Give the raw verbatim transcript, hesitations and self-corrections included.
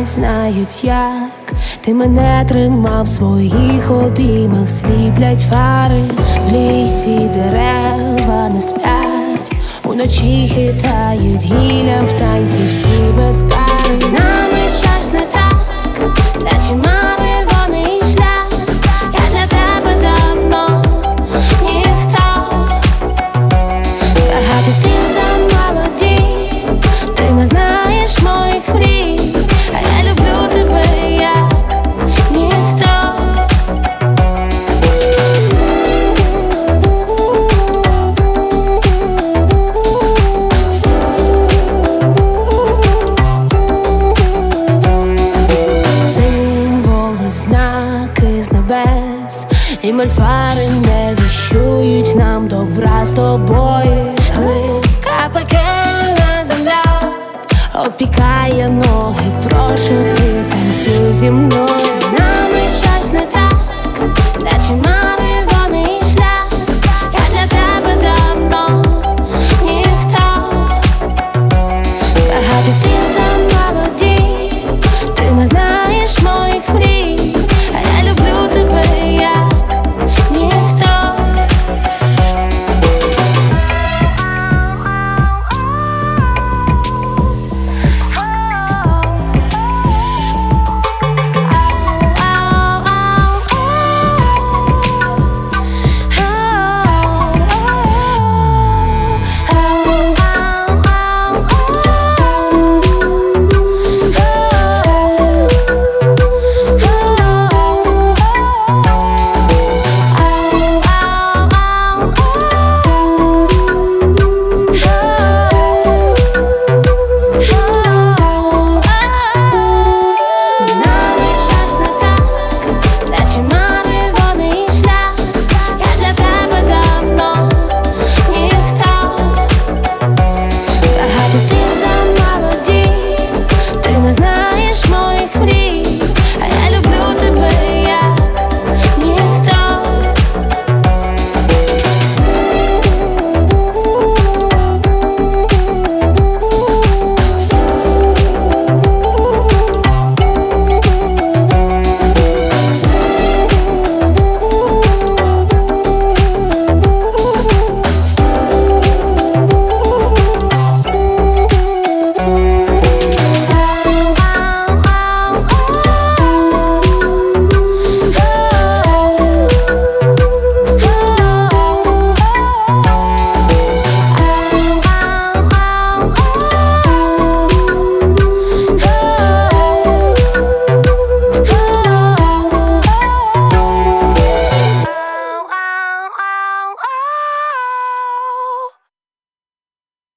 знають як. Ти мене тримав в своїх обіймах, сліплять фари, в лісі дерева не сплять, уночі хитають гіллям в танці всі без пари. З нами щось не так, наче мареваний шлях. Я для тебе давно ніхто, багато слів замолоді, ти не знаєш моїх мрій, а я люблю тебе як ніхто. Символи, знаки з небес і мольфари не віщують нам добра з тобою. Гливка пекельна земля опікає ноги, прошу ти.